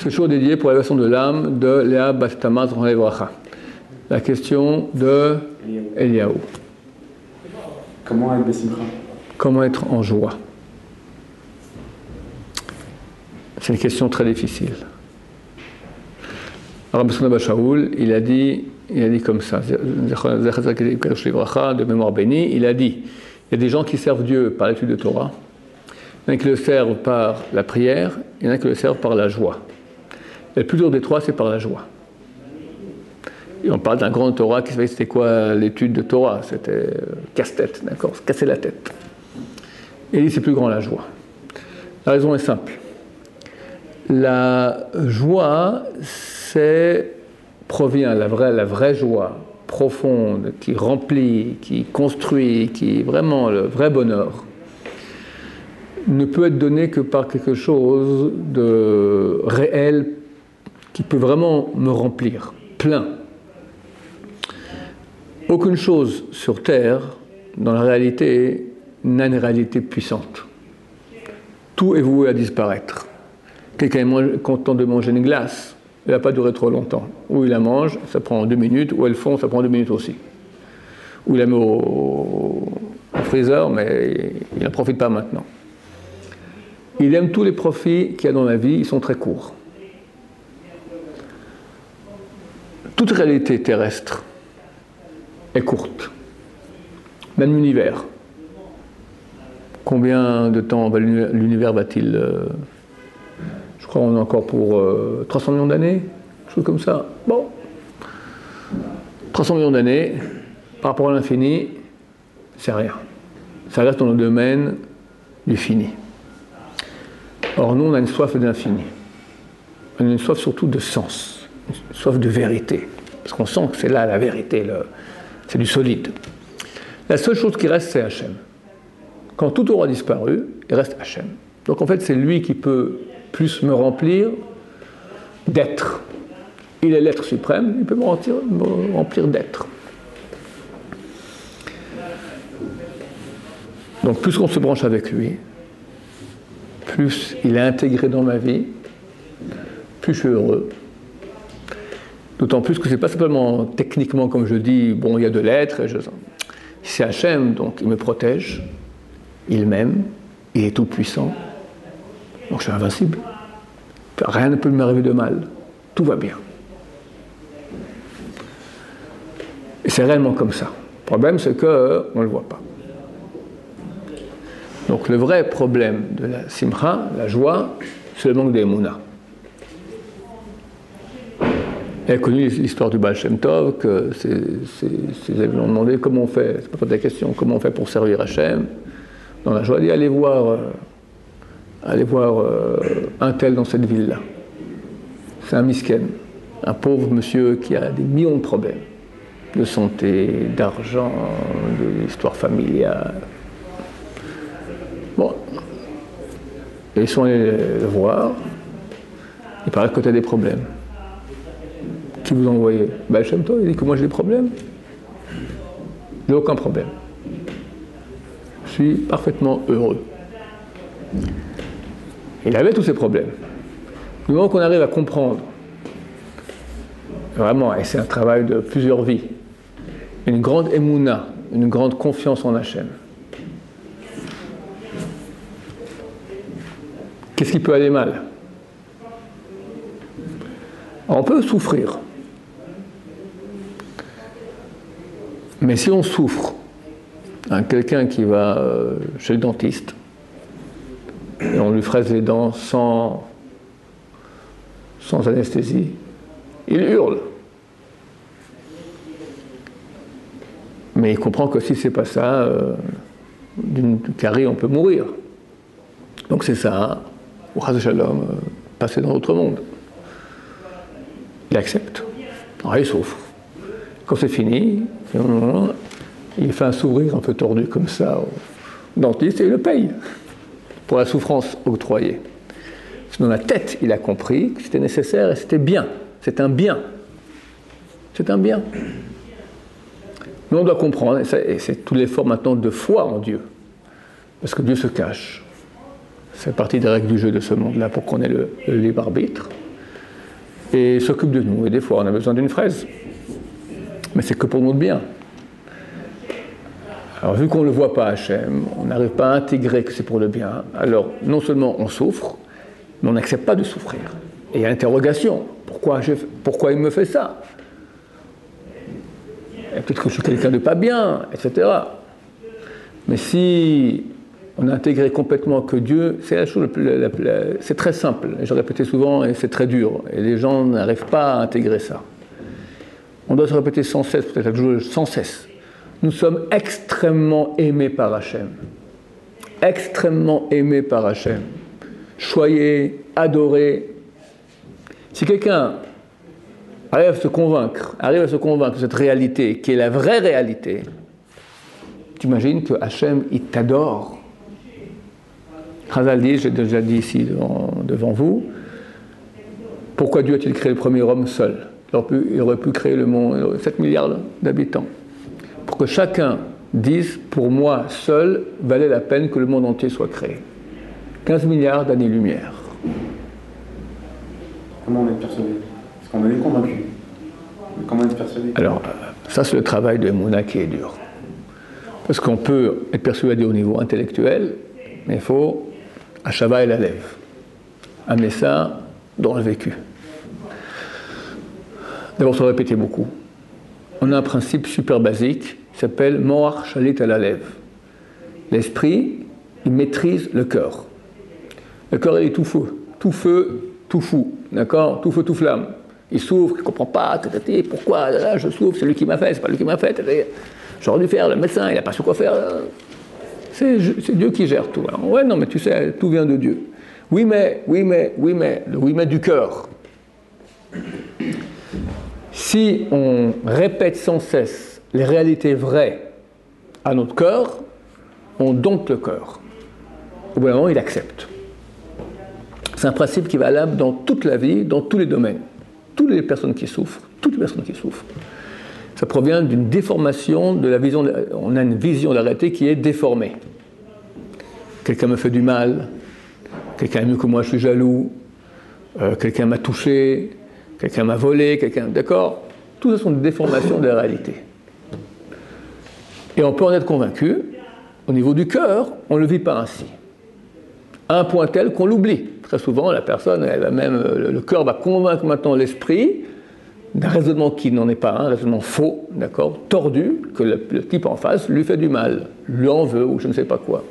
Ce jour dédié pour l'élévation de l'âme de Léa Bat-Tamar Zchron Livracha. La question de Eliaou. Comment être Bessimcha? Comment être en joie? C'est une question très difficile. Rabbi Sona Shaoul, il a dit comme ça, de mémoire bénie, il a dit, il y a des gens qui servent Dieu par l'étude de Torah, il y en a qui le servent par la prière, il y en a qui le servent par la joie. Et le plus dur des trois, c'est par la joie. Et on parle d'un grand Torah qui savait c'était quoi l'étude de Torah, c'était casse-tête, d'accord, se casser la tête. Et il dit c'est plus grand la joie. La raison est simple. La joie, provient, la vraie joie profonde, qui remplit, qui construit, qui est vraiment le vrai bonheur, ne peut être donnée que par quelque chose de réel qui peut vraiment me remplir, plein. Aucune chose sur Terre, dans la réalité, n'a une réalité puissante. Tout est voué à disparaître. Quelqu'un est content de manger une glace, elle ne va pas durer trop longtemps. Ou il la mange, ça prend 2 minutes, ou elle fond, ça prend 2 minutes aussi. Ou il la met au freezer, mais il n'en profite pas maintenant. Il aime tous les profits qu'il y a dans la vie, ils sont très courts. Toute réalité terrestre est courte. Même l'univers. Combien de temps l'univers va-t-il... je crois qu'on est encore pour 300 millions d'années, quelque chose comme ça. Bon. 300 millions d'années, par rapport à l'infini, c'est rien. Ça reste dans le domaine du fini. Or, nous, on a une soif d'infini. On a une soif surtout de sens, une soif de vérité. Parce qu'on sent que c'est là la vérité, c'est du solide. La seule chose qui reste, c'est Hachem. Quand tout aura disparu, il reste Hachem. Donc en fait, c'est lui qui peut plus me remplir d'être. Il est l'être suprême, il peut me remplir d'être. Donc plus on se branche avec lui, plus il est intégré dans ma vie, plus je suis heureux. D'autant plus que ce n'est pas simplement techniquement, comme je dis, bon, il y a de l'être, c'est Hachem, donc il me protège, il m'aime, il est tout puissant, donc je suis invincible. Rien ne peut m'arriver de mal, tout va bien. Et c'est réellement comme ça. Le problème, c'est qu'on ne le voit pas. Donc le vrai problème de la simcha, la joie, c'est le manque d'émouna. Elle a connu l'histoire du Baal Shem Tov, que ses élèves lui ont demandé comment on fait, c'est pas ta question, comment on fait pour servir Hachem. Dans la joie, il dit allez voir un tel dans cette ville-là. C'est un misken, un pauvre monsieur qui a des millions de problèmes, de santé, d'argent, d'histoire familiale. Bon, et ils sont allés le voir, il paraît que tu as des problèmes. Qui vous a envoyé? Baal Shem Tov, il dit que moi j'ai des problèmes. J'ai aucun problème. Je suis parfaitement heureux. Il avait tous ces problèmes. Du moment qu'on arrive à comprendre, vraiment, et c'est un travail de plusieurs vies, une grande émouna, une grande confiance en Hachem. Qu'est-ce qui peut aller mal? On peut souffrir. Mais si on souffre, quelqu'un qui va chez le dentiste, et on lui fraise les dents sans anesthésie, il hurle. Mais il comprend que si c'est pas ça, d'une carie, on peut mourir. Donc c'est ça, ou Chas Shalom, passer dans l'autre monde. Il accepte. Alors il souffre. Quand c'est fini, il fait un sourire un peu tordu comme ça au dentiste et il le paye pour la souffrance octroyée. Dans la tête, il a compris que c'était nécessaire et c'était bien. C'est un bien. C'est un bien. Nous, on doit comprendre, et c'est tout l'effort maintenant de foi en Dieu. Parce que Dieu se cache. C'est partie des règles du jeu de ce monde-là pour qu'on ait le libre arbitre. et s'occupe de nous. Et des fois, on a besoin d'une fraise. Mais c'est que pour notre bien. Alors, vu qu'on ne le voit pas, Hachem, on n'arrive pas à intégrer que c'est pour le bien, alors non seulement on souffre, mais on n'accepte pas de souffrir. Et il y a l'interrogation. Pourquoi il me fait ça? Et peut-être que je suis quelqu'un de pas bien, etc. Mais si on a intégré complètement que Dieu, c'est la chose c'est très simple, je le répétais souvent, et c'est très dur, et les gens n'arrivent pas à intégrer ça. On doit se répéter sans cesse, peut-être sans cesse. Nous sommes extrêmement aimés par Hachem. Extrêmement aimés par Hachem. Choyés, adorés. Si quelqu'un arrive à se convaincre de cette réalité, qui est la vraie réalité, tu imagines que Hachem, il t'adore. Chazal dit, j'ai déjà dit ici devant vous, pourquoi Dieu a-t-il créé le premier homme seul? Il aurait pu créer le monde, 7 milliards d'habitants. Pour que chacun dise, pour moi seul, valait la peine que le monde entier soit créé. 15 milliards d'années-lumière. Comment on est persuadé? Parce qu'on est convaincu. Mais comment être persuadé? Alors, ça c'est le travail de Emouna qui est dur. Parce qu'on peut être persuadé au niveau intellectuel, mais il faut Hachava et la lève. Amener ça dans le vécu. D'abord, se répéter beaucoup. On a un principe super basique qui s'appelle Moach Shalit à la lève. L'esprit, il maîtrise le cœur. Le cœur, il est tout feu, tout fou, d'accord? Tout feu, tout flamme. Il souffre, il ne comprend pas, pourquoi là, je souffre, c'est lui qui m'a fait, c'est pas lui qui m'a fait. J'aurais dû faire, le médecin, il n'a pas su quoi faire. C'est Dieu qui gère tout. Alors, ouais, non, mais tu sais, tout vient de Dieu. Oui, mais, le oui, mais du cœur. Si on répète sans cesse les réalités vraies à notre cœur, on dompte le cœur. Au bout d'un moment, il accepte. C'est un principe qui est valable dans toute la vie, dans tous les domaines. Toutes les personnes qui souffrent, ça provient d'une déformation de la vision. On a une vision de la réalité qui est déformée. Quelqu'un me fait du mal, quelqu'un est mieux que moi, je suis jaloux, quelqu'un m'a touché, quelqu'un m'a volé, d'accord? Tout ça sont des déformations de la réalité. Et on peut en être convaincu, au niveau du cœur, on ne le vit pas ainsi. À un point tel qu'on l'oublie. Très souvent, la personne, le cœur va convaincre maintenant l'esprit d'un raisonnement qui n'en est pas un raisonnement faux, d'accord, tordu, que le type en face lui fait du mal, lui en veut ou je ne sais pas quoi.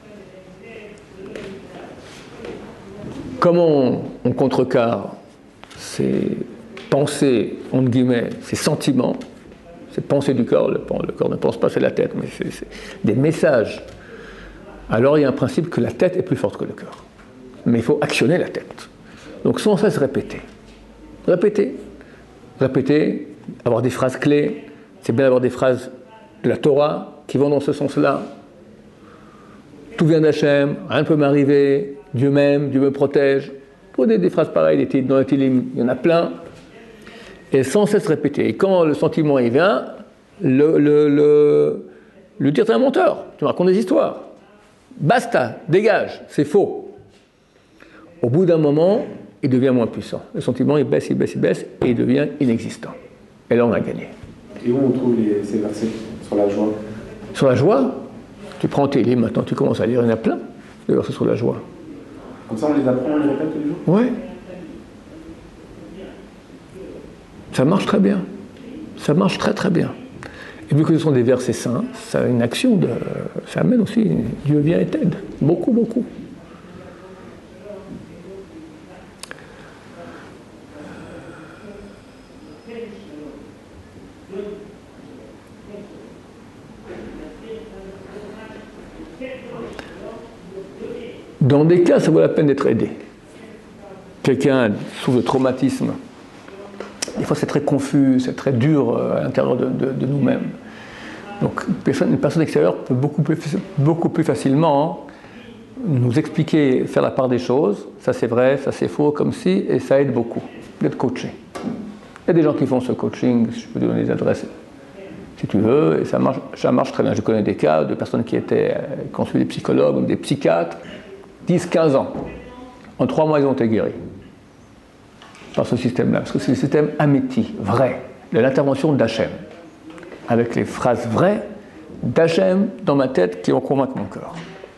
Comment on contrecarre ces pensées, entre guillemets, ces sentiments, ces pensées du cœur, le corps ne pense pas, c'est la tête, mais c'est des messages. Alors il y a un principe que la tête est plus forte que le cœur. Mais il faut actionner la tête. Donc sans cesse répéter, avoir des phrases clés. C'est bien d'avoir des phrases de la Torah qui vont dans ce sens-là. Tout vient d'Hachem, rien ne peut m'arriver, Dieu m'aime, Dieu me protège. Pour des phrases pareilles, dans les Télim, il y en a plein. Et sans cesse répéter. Et quand le sentiment y vient, lui dire t'es un menteur, tu me racontes des histoires. Basta, dégage, c'est faux. Au bout d'un moment, il devient moins puissant. Le sentiment, il baisse, et il devient inexistant. Et là, on a gagné. Et où on trouve ces versets sur la joie? Sur la joie, tu prends tes livres, maintenant tu commences à lire, il y en a plein de versets sur la joie. Comme ça, on les apprend, on les répète tous les jours? Oui. Ça marche très bien. Ça marche très très bien. Et vu que ce sont des versets saints, ça a une action ça amène aussi, Dieu vient et t'aide. Beaucoup, beaucoup. Dans des cas, ça vaut la peine d'être aidé. Quelqu'un souffre de traumatisme. Des fois, c'est très confus, c'est très dur à l'intérieur de nous-mêmes. Donc, une personne extérieure peut beaucoup plus facilement nous expliquer, faire la part des choses. Ça, c'est vrai, ça, c'est faux, comme si, et ça aide beaucoup d'être coaché. Il y a des gens qui font ce coaching, je peux te donner des adresses si tu veux, et ça marche très bien. Je connais des cas de personnes qui ont suivi des psychologues ou des psychiatres, 10-15 ans. En 3 mois, ils ont été guéris. par ce système-là, parce que c'est le système Améti, vrai, de l'intervention d'Hachem, avec les phrases vraies d'Hachem dans ma tête qui vont convaincre mon cœur.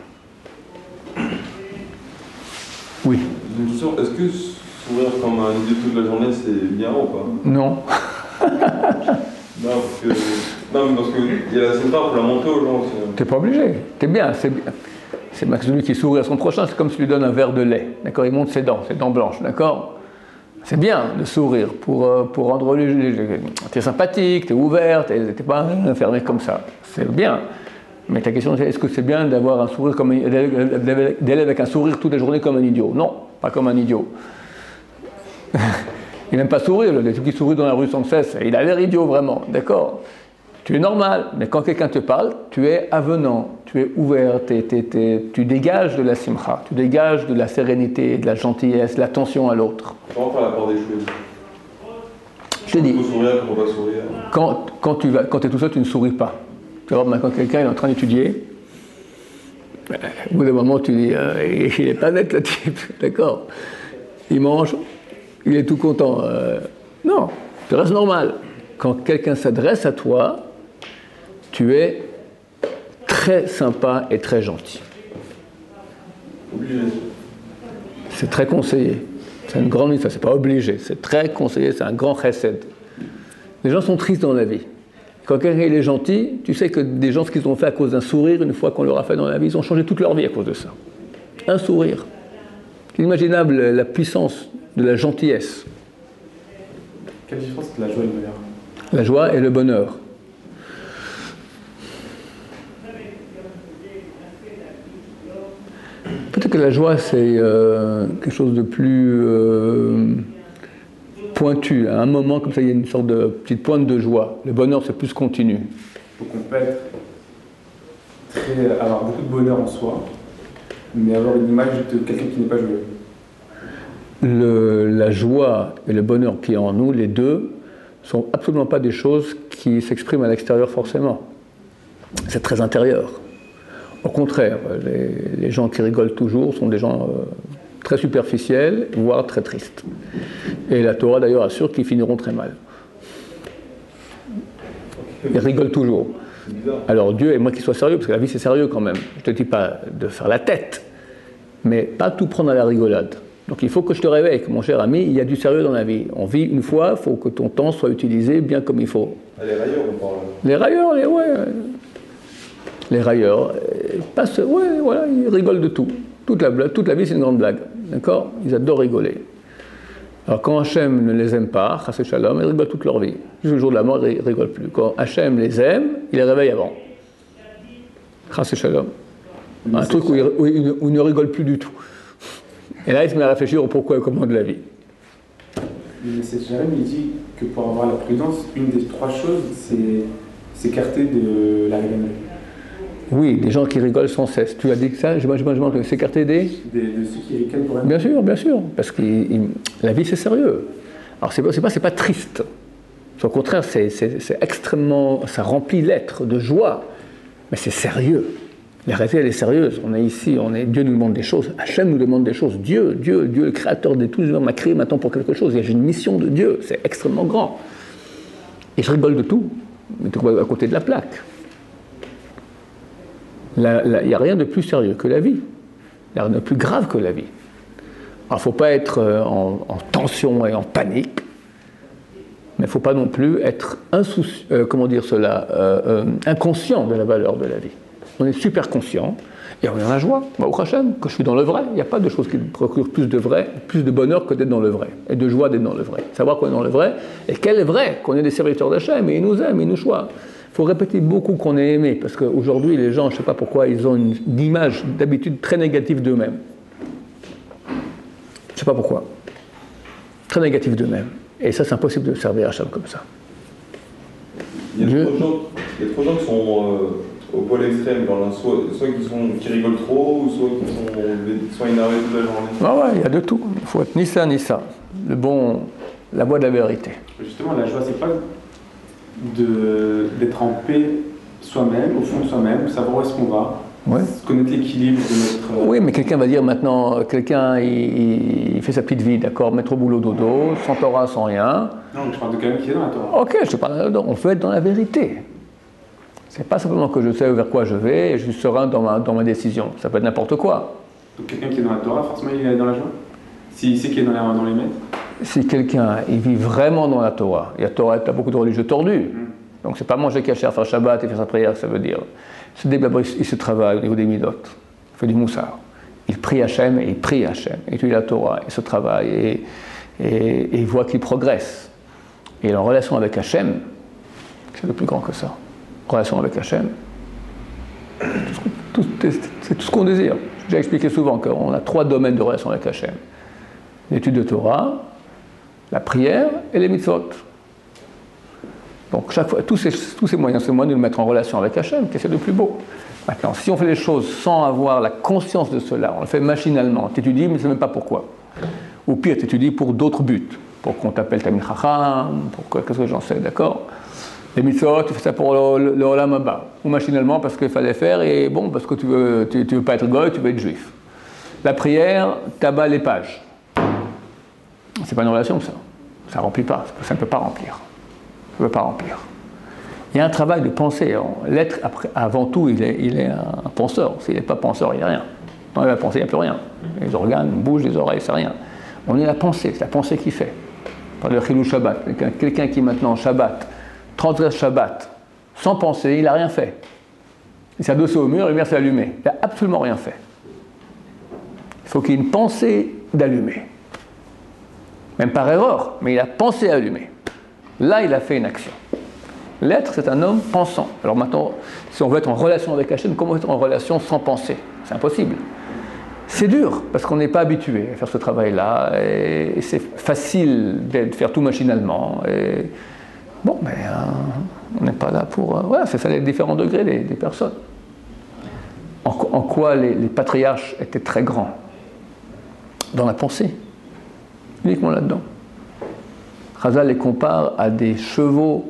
Oui. J'ai une question, est-ce que sourire comme un idiot toute la journée, c'est bien ou pas? Non. Non, parce qu'il y a la simcha pour la montrer aux gens aussi. T'es pas obligé, t'es bien, c'est bien. C'est celui qui sourit à son prochain, c'est comme si tu lui donnes un verre de lait, d'accord? Il monte ses dents blanches, d'accord? C'est bien de sourire pour rendre t'es sympathique, t'es ouvert, t'es pas enfermé comme ça. C'est bien. Mais ta question c'est, est-ce que c'est bien d'avoir un sourire d'aller avec un sourire toute la journée comme un idiot? Non, pas comme un idiot. Il n'aime pas sourire, le type qui sourit dans la rue sans cesse, il a l'air idiot vraiment, d'accord? Tu es normal, mais quand quelqu'un te parle, tu es avenant, tu es ouvert, tu dégages de la simcha, tu dégages de la sérénité, de la gentillesse, de l'attention à l'autre. Comment faire la part des choses? Je te dis, il faut sourire, il ne faut pas sourire. Quand tu es tout seul, tu ne souris pas. Tu vas voir, quand quelqu'un est en train d'étudier, au bout d'un moment, tu dis, il n'est pas net le type, d'accord? Il mange, il est tout content. Non, tu restes normal. Quand quelqu'un s'adresse à toi, tu es très sympa et très gentil. Obligé. C'est très conseillé. C'est une grande histoire, c'est pas obligé. C'est très conseillé, c'est un grand chesed. Les gens sont tristes dans la vie. Quand quelqu'un est gentil, tu sais que des gens, ce qu'ils ont fait à cause d'un sourire, une fois qu'on leur a fait dans la vie, ils ont changé toute leur vie à cause de ça. Un sourire. C'est inimaginable la puissance de la gentillesse. Quelle différence entre la joie et le bonheur? La joie et le bonheur. Peut-être que la joie, c'est quelque chose de plus pointu. À un moment, comme ça, il y a une sorte de petite pointe de joie. Le bonheur, c'est plus continu. Donc on peut être avoir beaucoup de bonheur en soi, mais avoir une image de quelqu'un qui n'est pas joyeux. La joie et le bonheur qui est en nous, les deux, sont absolument pas des choses qui s'expriment à l'extérieur forcément. C'est très intérieur. Au contraire, les gens qui rigolent toujours sont des gens très superficiels, voire très tristes. Et la Torah d'ailleurs assure qu'ils finiront très mal. Ils rigolent toujours. Alors Dieu aimerait qu'ils soient sérieux, parce que la vie c'est sérieux quand même. Je ne te dis pas de faire la tête, mais pas tout prendre à la rigolade. Donc il faut que je te réveille, mon cher ami, il y a du sérieux dans la vie. On vit une fois, il faut que ton temps soit utilisé bien comme il faut. Les railleurs, on parle. Les railleurs, les railleurs, voilà, ils rigolent de tout. Toute la vie c'est une grande blague, d'accord? Ils adorent rigoler. Alors quand Hachem ne les aime pas, Chas Shalom, ils rigolent toute leur vie. Jusqu'au jour de la mort, ils ne rigolent plus. Quand Hachem les aime, il les réveille avant. Chas Shalom. Un truc où ils ne rigolent plus du tout. Et là, il se met à réfléchir au pourquoi et comment de la vie. Mais c'est Jérémie, il dit que pour avoir la prudence, une des trois choses, c'est s'écarter de la rigueur. Oui, des gens qui rigolent sans cesse. Tu as dit que ça, je s'écarter De ceux qui ricanent pour Bien sûr, parce que la vie c'est sérieux. Alors c'est pas triste. Au contraire, c'est extrêmement, ça remplit l'être de joie, mais c'est sérieux. La réalité, elle est sérieuse. On est ici, Dieu nous demande des choses. Hachem nous demande des choses. Dieu, le créateur de tous les hommes, m'a créé maintenant pour quelque chose. J'ai une mission de Dieu. C'est extrêmement grand. Et je rigole de tout, mais à côté de la plaque. Il n'y a rien de plus sérieux que la vie. Il n'y a rien de plus grave que la vie. Alors, il ne faut pas être en tension et en panique, mais il ne faut pas non plus être inconscient de la valeur de la vie. On est super conscient et on est dans la joie. Au Hachem, quand je suis dans le vrai, il n'y a pas de chose qui me procure plus de bonheur que d'être dans le vrai, et de joie d'être dans le vrai. Savoir qu'on est dans le vrai, et quel est vrai, qu'on est des serviteurs d'Hachem, et il nous aime, il nous choisit. Il faut répéter beaucoup qu'on est aimé, parce qu'aujourd'hui, les gens, je ne sais pas pourquoi, ils ont une image d'habitude très négative d'eux-mêmes. Je ne sais pas pourquoi. Très négative d'eux-mêmes. Et ça, c'est impossible de servir Hachem comme ça. Il y a trop de gens qui sont au pôle extrême, soit qui rigolent trop, ou soit qui sont énervés toute la journée. Il y a de tout. Il faut être ni ça, ni ça. La voie de la vérité. Justement, la joie, c'est pas d'être en paix soi-même, au fond de soi-même, savoir où est-ce qu'on va, Ouais. Connaître l'équilibre de notre... Oui, mais quelqu'un va dire maintenant, quelqu'un il fait sa petite vie, d'accord, mettre au boulot dodo, sans Torah, sans rien. Non, je parle de quelqu'un qui est dans la Torah. Ok, je te parle, on peut être dans la vérité. C'est pas simplement que je sais vers quoi je vais et je suis serein dans ma décision. Ça peut être n'importe quoi. Donc quelqu'un qui est dans la Torah, forcément il est dans la joie. S'il sait qu'il est dans les maîtres. Si quelqu'un il vit vraiment dans la Torah, il y a Torah, t'as beaucoup de religieux tordus. Donc c'est pas manger cachère, faire Shabbat et faire sa prière, ça veut dire. Ce débat, il se travaille au niveau des midot. Il fait du moussard. Il prie Hachem et il prie Hachem. Il étudie la Torah, il se travaille et il voit qu'il progresse. Et en relation avec Hachem, c'est le plus grand que ça. Relation avec Hachem, c'est tout ce qu'on désire. J'ai déjà expliqué souvent qu'on a 3 domaines de relation avec Hachem. L'étude de Torah, la prière et les mitzvot. Donc chaque fois, tous ces moyens, c'est le moyen de nous mettre en relation avec Hachem, qui c'est le plus beau. Maintenant, si on fait les choses sans avoir la conscience de cela, on le fait machinalement, tu étudies, mais tu ne sais même pas pourquoi. Ou pire, tu étudies pour d'autres buts, pour qu'on t'appelle Tamil Chacham, qu'est-ce que j'en sais, d'accord. Les mitzvot, tu fais ça pour le Olam Haba, ou machinalement parce qu'il fallait faire, et bon, parce que tu veux pas être goy, tu veux être juif. La prière, t'abats les pages. C'est pas une relation, ça. Ça remplit pas, ça ne peut pas remplir. Ça ne peut pas remplir. Il y a un travail de pensée. L'être, avant tout, il est un penseur. S'il n'est pas penseur, il n'y a rien. Quand il va penser, il n'y a plus rien. Les organes bougent, les oreilles, c'est rien. On est la pensée, c'est la pensée qui fait. Par le Chilou Shabbat. Quelqu'un qui maintenant, Shabbat, transgresse Shabbat, sans penser, il n'a rien fait. Il s'est adossé au mur, la lumière s'est allumée. Il n'a absolument rien fait. Il faut qu'il y ait une pensée d'allumer. Même par erreur, mais il a pensé à allumer. Là, il a fait une action. L'être, c'est un homme pensant. Alors maintenant, si on veut être en relation avec Hachem, comment être en relation sans penser? C'est impossible. C'est dur, parce qu'on n'est pas habitué à faire ce travail-là, et c'est facile de faire tout machinalement. Et bon, mais on n'est pas là pour... voilà, c'est ça les différents degrés des personnes. En quoi les patriarches étaient très grands? Dans la pensée. Uniquement là-dedans. Chazal les compare à des chevaux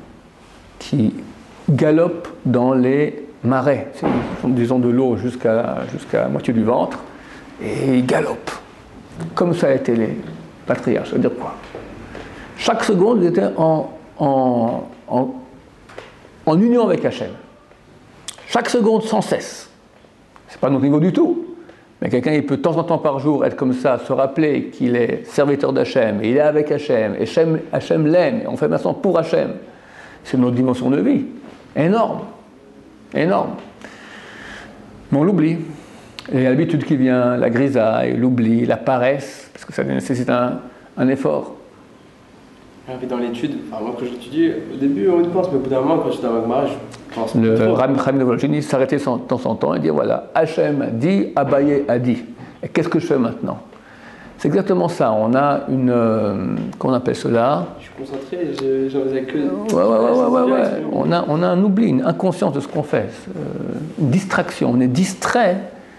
qui galopent dans les marais. Disons de l'eau jusqu'à la moitié du ventre, et ils galopent. Comme ça a été les patriarches. Ça veut dire quoi? Chaque seconde, ils étaient en union avec Hachem. Chaque seconde, sans cesse. C'est pas notre niveau du tout. Mais quelqu'un, il peut de temps en temps par jour être comme ça, se rappeler qu'il est serviteur d'Hachem, et il est avec Hachem, et Hachem l'aime, et on fait maintenant pour Hachem. C'est notre dimension de vie. Énorme. Énorme. Mais on l'oublie. Et l'habitude qui vient, la grisaille, l'oubli, la paresse, parce que ça nécessite un effort. Dans l'étude, moi quand j'étudie, au début on y pense, mais au bout d'un moment, quand j'étais dans Magmara, je pense. Le Chaim de Vologine s'arrêtait de temps en temps et dire voilà, Hachem a dit, Abaye a dit. Et qu'est-ce que je fais maintenant? C'est exactement ça. On a qu'on appelle cela. Je suis concentré, j'en faisais que. Ouais. On a un oubli, une inconscience de ce qu'on fait, une distraction. On est distrait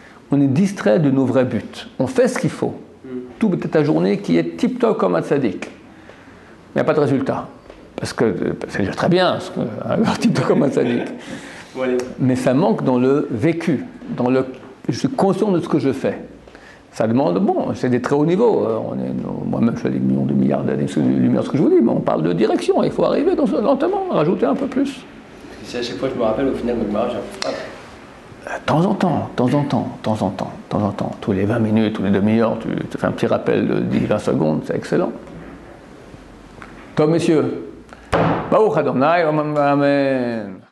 de nos vrais buts. On fait ce qu'il faut. Tout peut-être ta journée qui est tip-top comme un tzaddik. Il n'y a pas de résultat. Parce que c'est déjà très bien, un tip-top comme un tzaddik. Mais ça manque dans le vécu, je suis conscient de ce que je fais. Ça demande, c'est des très hauts niveaux. Moi-même, je fais des millions de milliards d'années-lumière, ce que je vous dis, mais on parle de direction. Il faut arriver lentement, rajouter un peu plus. Si à chaque fois je me rappelle, au final, Magmara, de temps en temps, tous les 20 minutes, tous les demi-heures, tu te fais un petit rappel de 10-20 secondes, c'est excellent. Toi, messieurs, Baruch Adonai, Amen.